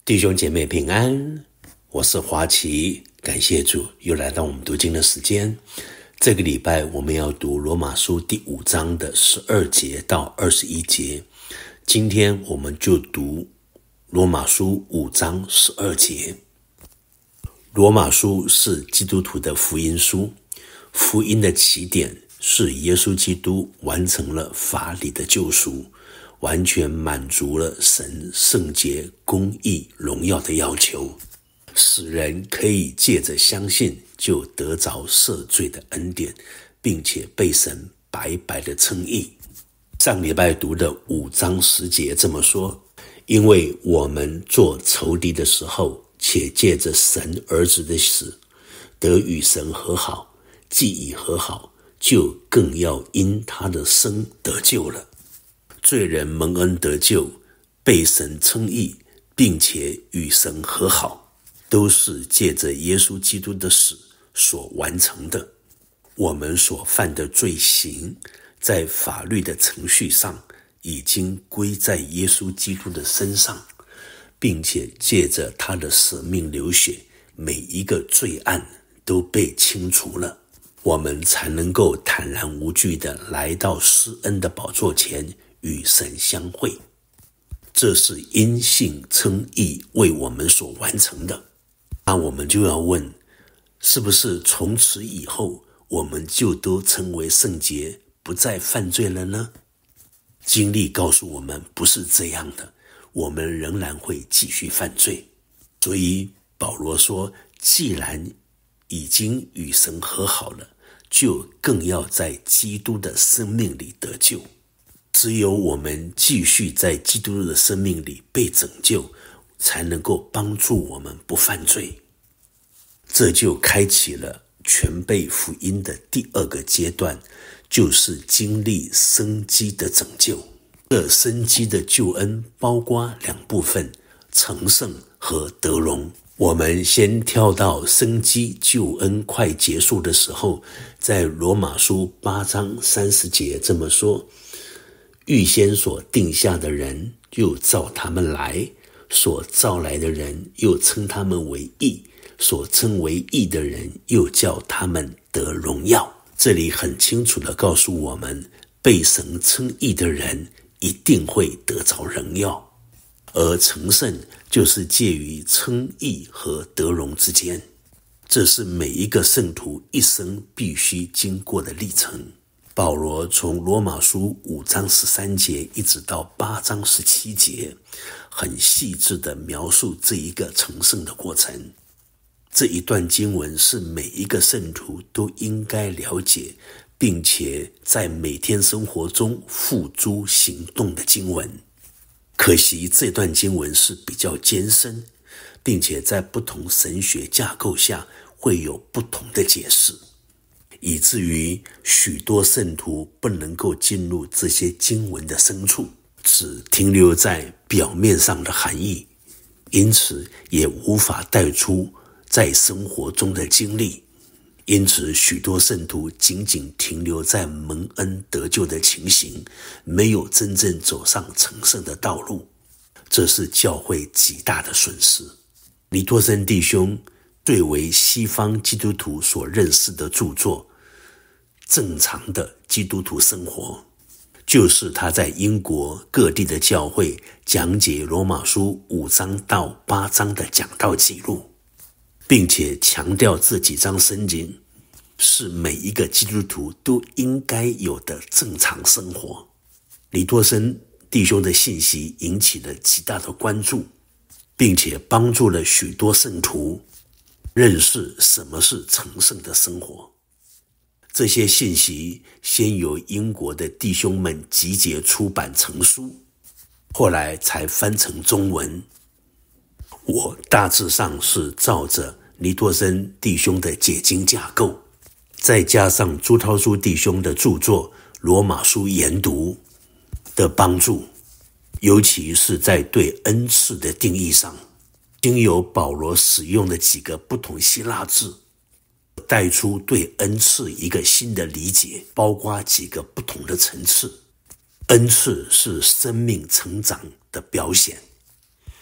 弟兄姐妹平安，我是华奇，感谢主又来到我们读经的时间。这个礼拜我们要读罗马书第5章的12节到21节。今天我们就读罗马书5章12节。罗马书是基督徒的福音书，福音的起点是耶稣基督完成了法理的救赎，完全满足了神圣洁、公义、荣耀的要求，使人可以借着相信就得着赦罪的恩典，并且被神白白的称义。上礼拜读的5章10节这么说：因为我们做仇敌的时候，且借着神儿子的死得与神和好，既已和好，就更要因他的生得救了。罪人蒙恩得救，被神称义，并且与神和好，都是借着耶稣基督的死所完成的。我们所犯的罪行，在法律的程序上已经归在耶稣基督的身上，并且借着他的舍命流血，每一个罪案都被清除了，我们才能够坦然无惧地来到施恩的宝座前与神相会。这是因信称义为我们所完成的。那我们就要问，是不是从此以后我们就都成为圣洁，不再犯罪了呢？经历告诉我们不是这样的，我们仍然会继续犯罪。所以保罗说，既然已经与神和好了，就更要在基督的生命里得救。只有我们继续在基督的生命里被拯救，才能够帮助我们不犯罪。这就开启了全备福音的第2个阶段，就是经历生机的拯救。这生机的救恩包括2部分，成圣和得荣。我们先跳到生机救恩快结束的时候，在罗马书8章30节这么说：预先所定下的人，又召他们来；所召来的人，又称他们为义；所称为义的人，又叫他们得荣耀。这里很清楚地告诉我们，被神称义的人一定会得着荣耀，而成圣就是介于称义和得荣之间。这是每一个圣徒一生必须经过的历程。保罗从罗马书5章13节一直到8章17节，很细致地描述这一个成圣的过程。这一段经文是每一个圣徒都应该了解，并且在每天生活中付诸行动的经文。可惜这段经文是比较艰深，并且在不同神学架构下会有不同的解释，以至于许多圣徒不能够进入这些经文的深处，只停留在表面上的含义，因此也无法带出在生活中的经历。因此许多圣徒仅仅停留在蒙恩得救的情形，没有真正走上成圣的道路，这是教会极大的损失。李托生弟兄最为西方基督徒所认识的著作正常的基督徒生活，就是他在英国各地的教会讲解罗马书5章到8章的讲道记录，并且强调这几章圣经是每一个基督徒都应该有的正常生活。李托生弟兄的信息引起了极大的关注，并且帮助了许多圣徒认识什么是成圣的生活。这些信息先由英国的弟兄们集结出版成书，后来才翻成中文。我大致上是照着尼托生弟兄的解经架构，再加上朱涛书弟兄的著作《罗马书研读》的帮助，尤其是在对恩赐的定义上，经由保罗使用的几个不同希腊字，带出对恩赐一个新的理解，包括几个不同的层次。恩赐是生命成长的表现，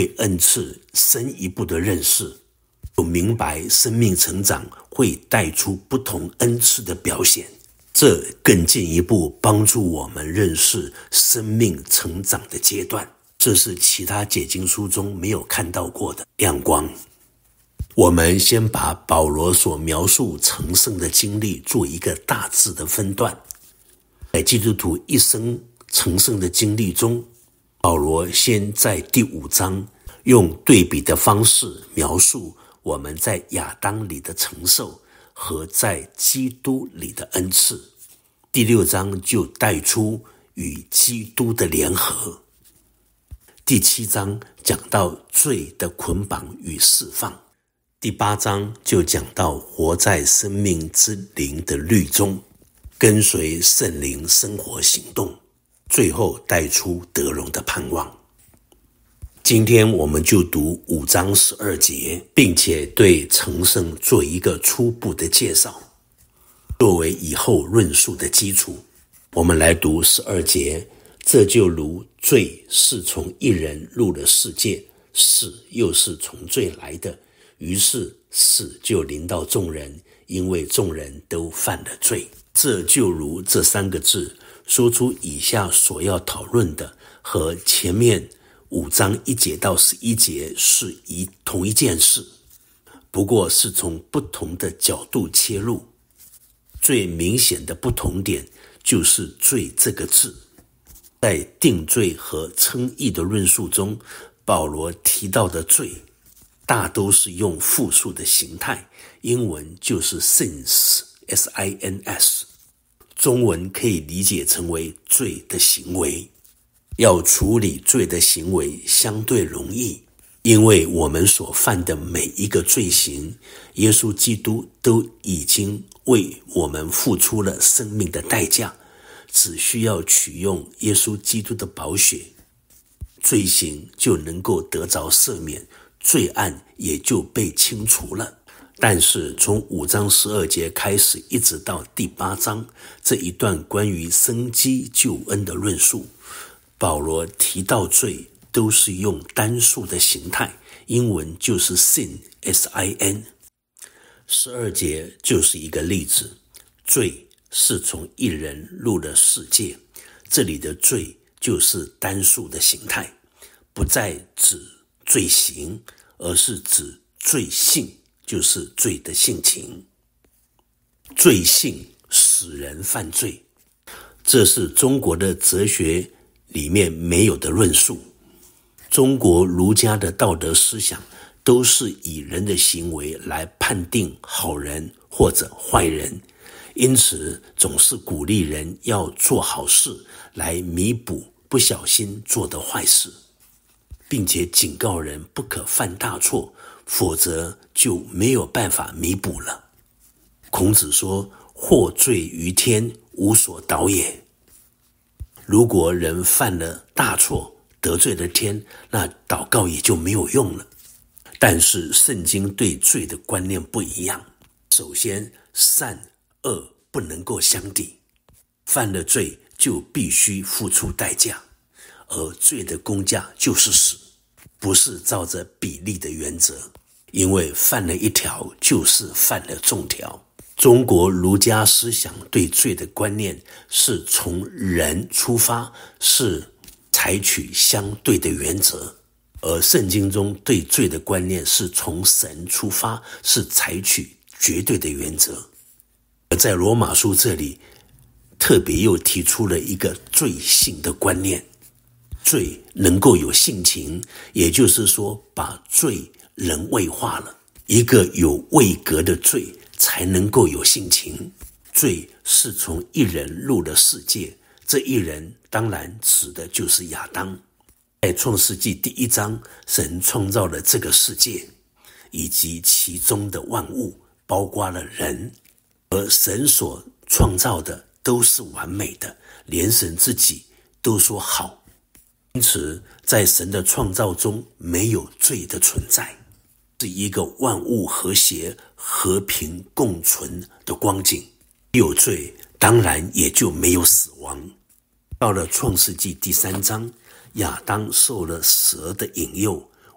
对恩赐深一步的认识，就明白生命成长会带出不同恩赐的表现，这更进一步帮助我们认识生命成长的阶段，这是其他解经书中没有看到过的亮光。我们先把保罗所描述成圣的经历做一个大致的分段。在基督徒一生成圣的经历中，保罗先在第5章用对比的方式描述我们在亚当里的承受和在基督里的恩赐。第6章就带出与基督的联合。第7章讲到罪的捆绑与释放。第8章就讲到活在生命之灵的律中，跟随圣灵生活行动，最后带出得荣的盼望。今天我们就读5章12节，并且对成圣做一个初步的介绍，作为以后论述的基础。我们来读12节，这就如罪是从一人入了世界，死又是从罪来的，于是死就临到众人，因为众人都犯了罪。这就如这3个字说出以下所要讨论的和前面5章1节到11节是同一件事，不过是从不同的角度切入。最明显的不同点就是罪这个字。在定罪和称义的论述中，保罗提到的罪大都是用复数的形态，英文就是 sins， S-I-N-S， 中文可以理解成为罪的行为。要处理罪的行为相对容易，因为我们所犯的每一个罪行，耶稣基督都已经为我们付出了生命的代价，只需要取用耶稣基督的宝血，罪行就能够得着赦免，罪案也就被清除了。但是从5章12节开始一直到第8章这一段关于生机救恩的论述，保罗提到罪都是用单数的形态，英文就是 sin， S-I-N。 12节就是一个例子，罪是从一人入了世界，这里的罪就是单数的形态，不再指罪行，而是指罪性，就是罪的性情。罪性使人犯罪，这是中国的哲学里面没有的论述。中国儒家的道德思想都是以人的行为来判定好人或者坏人，因此总是鼓励人要做好事来弥补不小心做的坏事，并且警告人不可犯大错，否则就没有办法弥补了。孔子说，获罪于天，无所导也。如果人犯了大错，得罪了天，那祷告也就没有用了。但是圣经对罪的观念不一样。首先，善恶不能够相抵，犯了罪就必须付出代价，而罪的工价就是死，不是照着比例的原则，因为犯了一条就是犯了众条。中国儒家思想对罪的观念是从人出发，是采取相对的原则，而圣经中对罪的观念是从神出发，是采取绝对的原则。而在罗马书这里特别又提出了一个罪性的观念，罪能够有性情，也就是说把罪人位化了，一个有位格的罪才能够有性情。罪是从一人入了世界，这一人当然指的就是亚当。在创世纪第1章，神创造了这个世界以及其中的万物，包括了人，而神所创造的都是完美的，连神自己都说好。因此在神的创造中没有罪的存在，是一个万物和谐和平共存的光景。有罪当然也就没有死亡。到了创世纪第3章，亚当受了蛇的引诱，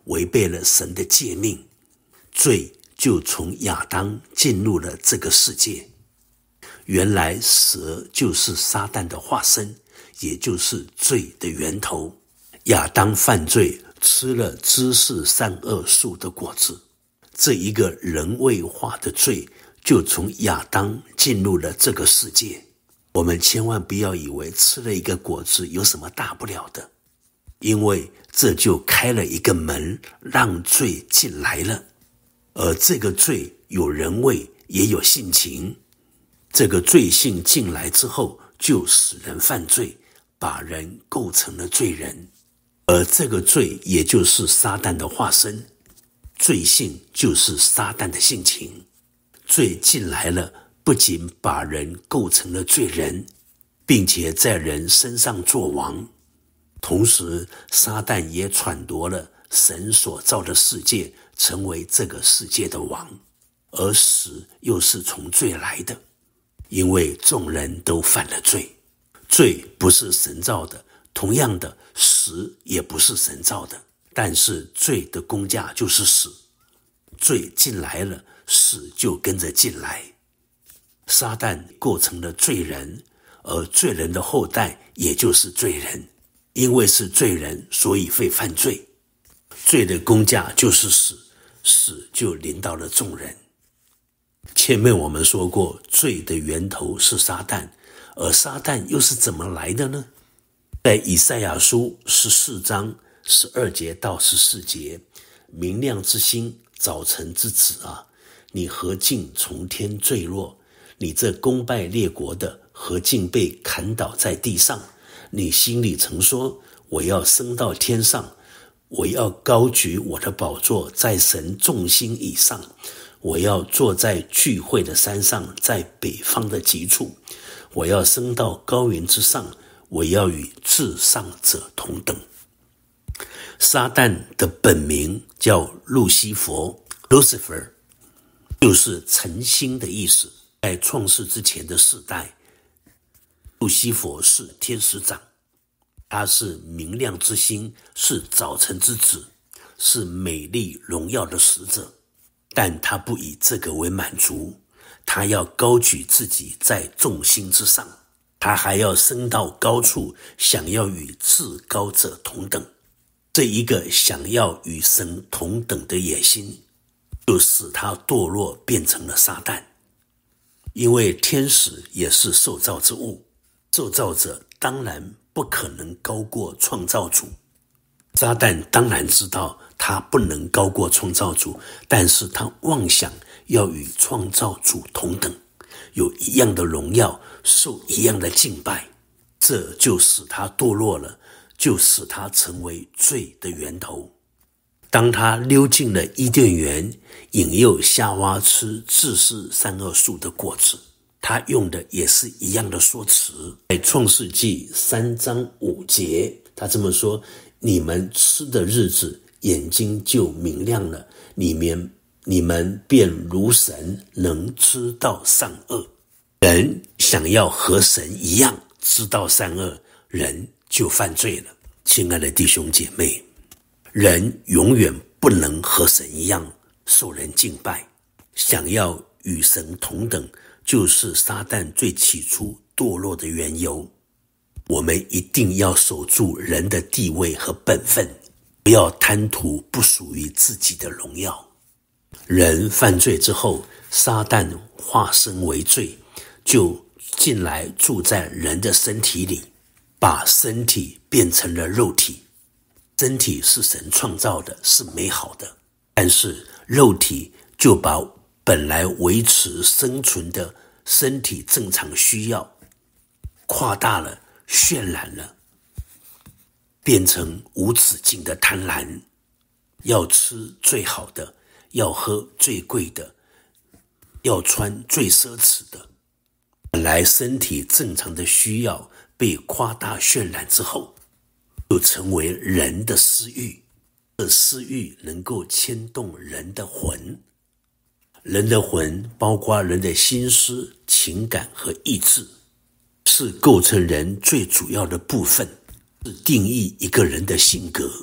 违背了神的诫命，罪就从亚当进入了这个世界。原来蛇就是撒旦的化身，也就是罪的源头。亚当犯罪，吃了知识善恶树的果子，这一个人为化的罪就从亚当进入了这个世界。我们千万不要以为吃了一个果子有什么大不了的，因为这就开了一个门，让罪进来了。而这个罪有人味，也有性情。这个罪性进来之后，就使人犯罪，把人构成了罪人。而这个罪也就是撒旦的化身，罪性就是撒旦的性情。罪进来了，不仅把人构成了罪人，并且在人身上作王，同时撒旦也篡夺了神所造的世界，成为这个世界的王。而死又是从罪来的，因为众人都犯了罪。罪不是神造的，同样的，死也不是神造的，但是罪的工价就是死。罪进来了，死就跟着进来。撒旦构成了罪人，而罪人的后代也就是罪人。因为是罪人，所以会犯罪。罪的工价就是死，死就临到了众人。前面我们说过，罪的源头是撒旦，而撒旦又是怎么来的呢？在以赛亚书14章12节到14节，明亮之星，早晨之子啊，你何竟从天坠落？你这攻败列国的，何竟被砍倒在地上？你心里曾说，我要升到天上，我要高举我的宝座在神众星以上，我要坐在聚会的山上，在北方的极处，我要升到高云之上，我要与至上者同等。撒旦的本名叫路西弗 Lucifer， 就是晨星的意思。在创世之前的世代，路西弗是天使长，他是明亮之星，是早晨之子，是美丽荣耀的使者。但他不以这个为满足，他要高举自己在众星之上，他还要升到高处，想要与至高者同等。这一个想要与神同等的野心，就使他堕落，变成了撒旦。因为天使也是受造之物，受造者当然不可能高过创造主。撒旦当然知道他不能高过创造主，但是他妄想要与创造主同等，有一样的荣耀，受一样的敬拜，这就使他堕落了，就使他成为罪的源头。当他溜进了伊甸园，引诱夏娃吃知识善恶树的果子，他用的也是一样的说辞。在创世纪3章5节，他这么说，你们吃的日子，眼睛就明亮了，你们便如神，能知道善恶。人想要和神一样知道善恶，人就犯罪了。亲爱的弟兄姐妹，人永远不能和神一样受人敬拜，想要与神同等，就是撒旦最起初堕落的缘由。我们一定要守住人的地位和本分，不要贪图不属于自己的荣耀。人犯罪之后，撒旦化身为罪，就进来住在人的身体里，把身体变成了肉体。身体是神创造的，是美好的，但是肉体就把本来维持生存的身体正常需要夸大了，渲染了，变成无止境的贪婪，要吃最好的，要喝最贵的，要穿最奢侈的。本来身体正常的需要被夸大渲染之后，就成为人的私欲。这私欲能够牵动人的魂，人的魂包括人的心思、情感和意志，是构成人最主要的部分，是定义一个人的性格。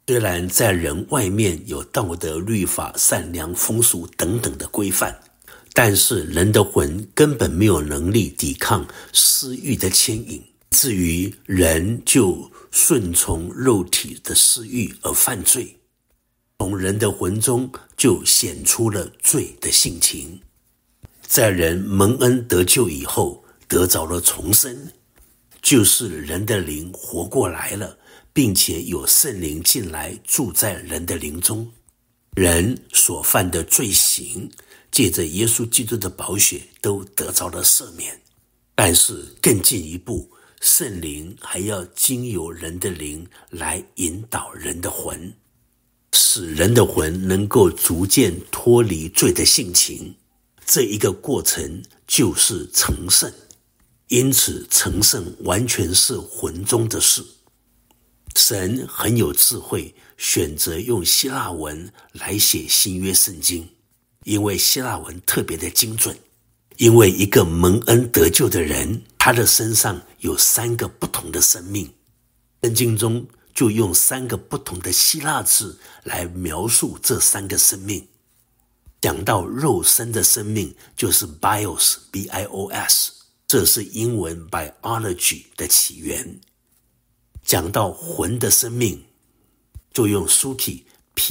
虽然在人外面有道德、律法、善良、风俗等等的规范，但是人的魂根本没有能力抵抗私欲的牵引，至于人就顺从肉体的私欲而犯罪，从人的魂中就显出了罪的性情。在人蒙恩得救以后，得着了重生，就是人的灵活过来了，并且有圣灵进来住在人的灵中，人所犯的罪行借着耶稣基督的宝血都得着了赦免。但是更进一步，圣灵还要经由人的灵来引导人的魂，使人的魂能够逐渐脱离罪的性情。这一个过程就是成圣，因此成圣完全是魂中的事。神很有智慧，选择用希腊文来写新约圣经，因为希腊文特别的精准。因为一个蒙恩得救的人，他的身上有3个不同的生命，圣经中就用3个不同的希腊字来描述这3个生命。讲到肉身的生命就是 bios B-I-O-S， 这是英文 biology 的起源。讲到魂的生命就用书体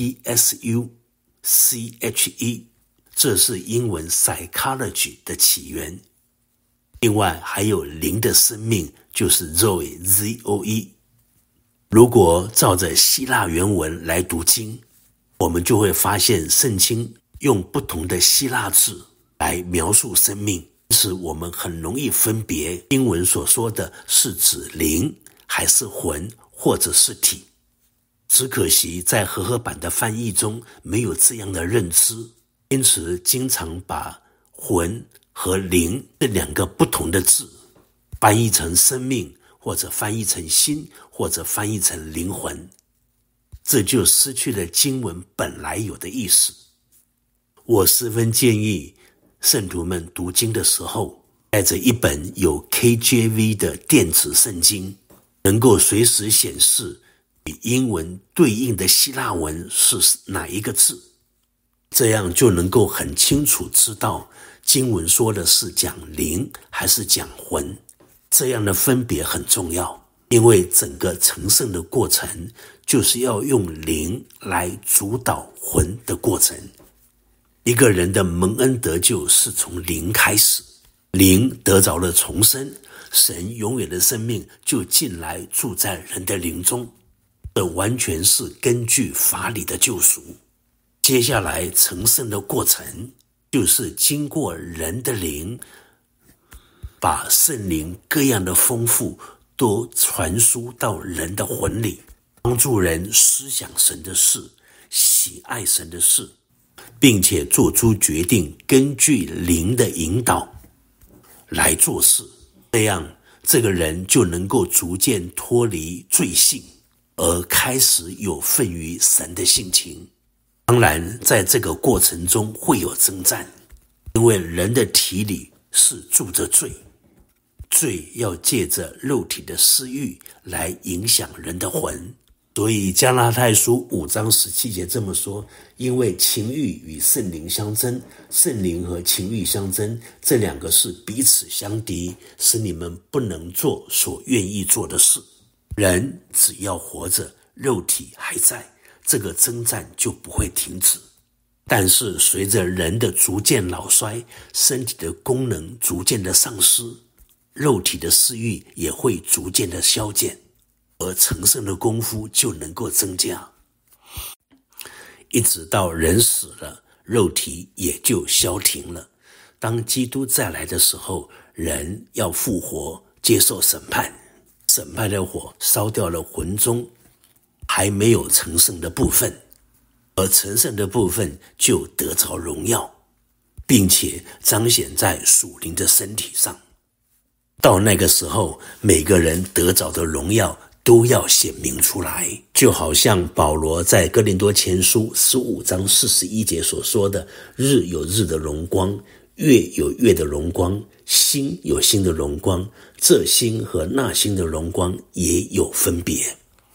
P-S-U-C-H-E， 这是英文 psychology 的起源。另外还有灵的生命就是 Zoe Z-O-E。 如果照着希腊原文来读经，我们就会发现圣经用不同的希腊字来描述生命，因此我们很容易分别经文所说的是指灵还是魂或者是体。只可惜在和合版的翻译中没有这样的认知，因此经常把魂和灵这2个不同的字翻译成生命，或者翻译成心，或者翻译成灵魂，这就失去了经文本来有的意思。我十分建议圣徒们读经的时候带着一本有 KJV 的电子圣经，能够随时显示与英文对应的希腊文是哪一个字，这样就能够很清楚知道经文说的是讲灵还是讲魂。这样的分别很重要，因为整个成圣的过程就是要用灵来主导魂的过程。一个人的蒙恩得救是从灵开始，灵得着了重生，神永远的生命就进来住在人的灵中，这完全是根据法理的救赎。接下来成圣的过程就是经过人的灵，把圣灵各样的丰富都传输到人的魂里，帮助人思想神的事，喜爱神的事，并且做出决定，根据灵的引导来做事。这样这个人就能够逐渐脱离罪性，而开始有份于神的性情。当然在这个过程中会有征战，因为人的体里是住着罪，罪要借着肉体的私欲来影响人的魂。所以加拉太书5章17节这么说，因为情欲与圣灵相争，圣灵和情欲相争，这2个是彼此相敌，使你们不能做所愿意做的事。人只要活着，肉体还在，这个征战就不会停止。但是随着人的逐渐老衰，身体的功能逐渐的丧失，肉体的私欲也会逐渐的消减，而成圣的功夫就能够增加，一直到人死了，肉体也就消停了。当基督再来的时候，人要复活，接受审判，审判的火烧掉了魂中还没有成圣的部分，而成圣的部分就得着荣耀，并且彰显在属灵的身体上。到那个时候，每个人得着的荣耀都要显明出来，就好像保罗在哥林多前书15章41节所说的，日有日的荣光，月有月的荣光，星有星的荣光，这星和那星的荣光也有分别。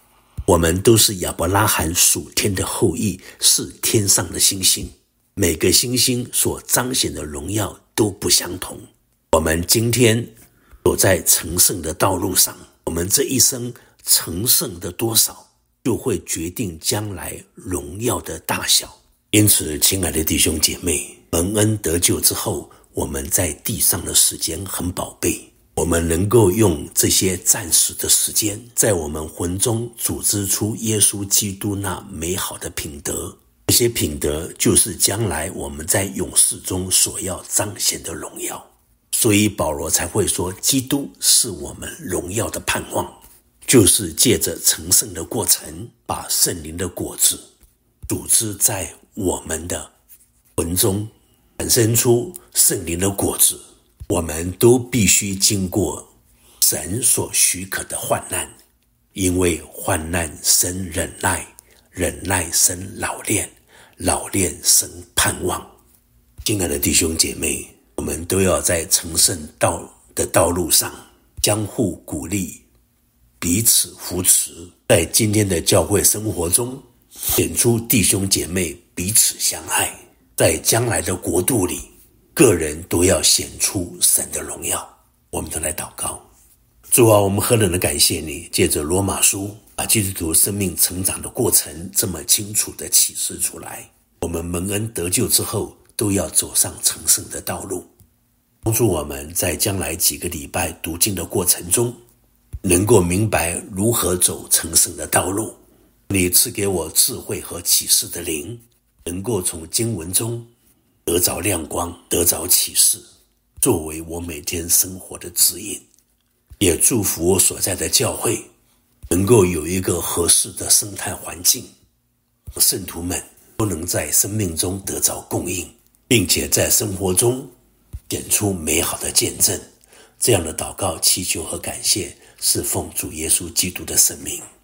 我们都是亚伯拉罕属天的后裔，是天上的星星。每个星星所彰显的荣耀都不相同。我们今天走在成圣的道路上，我们这一生成圣的多少，就会决定将来荣耀的大小。因此，亲爱的弟兄姐妹，蒙恩得救之后，我们在地上的时间很宝贝，我们能够用这些暂时的时间，在我们魂中组织出耶稣基督那美好的品德。这些品德就是将来我们在永世中所要彰显的荣耀。所以保罗才会说，基督是我们荣耀的盼望，就是借着成圣的过程，把圣灵的果子组织在我们的魂中，产生出圣灵的果子。我们都必须经过神所许可的患难，因为患难生忍耐，忍耐生老练，老练生盼望。亲爱的弟兄姐妹，我们都要在成圣的道路上相互鼓励，彼此扶持，在今天的教会生活中显出弟兄姐妹彼此相爱。在将来的国度里，个人都要显出神的荣耀。我们都来祷告。主啊，我们何等的感谢你，借着罗马书把基督徒生命成长的过程这么清楚地启示出来。我们蒙恩得救之后，都要走上成圣的道路。帮助我们在将来几个礼拜读经的过程中，能够明白如何走成圣的道路。你赐给我智慧和启示的灵，能够从经文中得着亮光，得着启示，作为我每天生活的指引。也祝福我所在的教会能够有一个合适的生态环境，圣徒们都能在生命中得着供应，并且在生活中显出美好的见证。这样的祷告祈求和感谢，是奉主耶稣基督的圣名。